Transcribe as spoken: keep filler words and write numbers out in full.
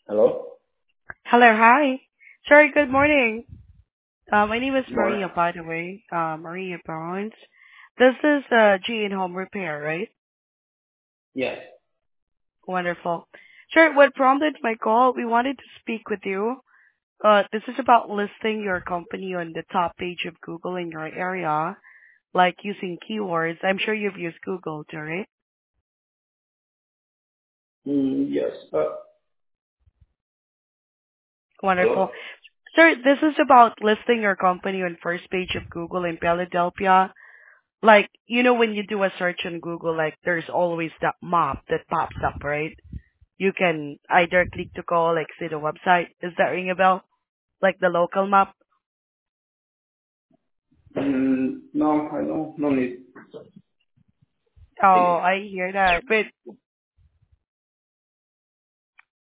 Hello? Hello, hi. Sorry, good morning. Uh, my name is Morning. Maria, by the way. Uh, Maria Barnes. This is uh, G in Home Repair, right? Yes. Wonderful. Sure, what prompted my call? We wanted to speak with you. Uh, this is about listing your company on the top page of Google in your area, like using keywords. I'm sure you've used Google, too, right? Mm, yes. Uh, Wonderful. hello? Sir, this is about listing your company on first page of Google in Philadelphia. Like, you know, when you do a search on Google, like, there's always that map that pops up, right? You can either click to call, like, see the website. Does that ring a bell? Like the local map? Mm, no, I don't. No need. Oh, Thank you. I hear that. But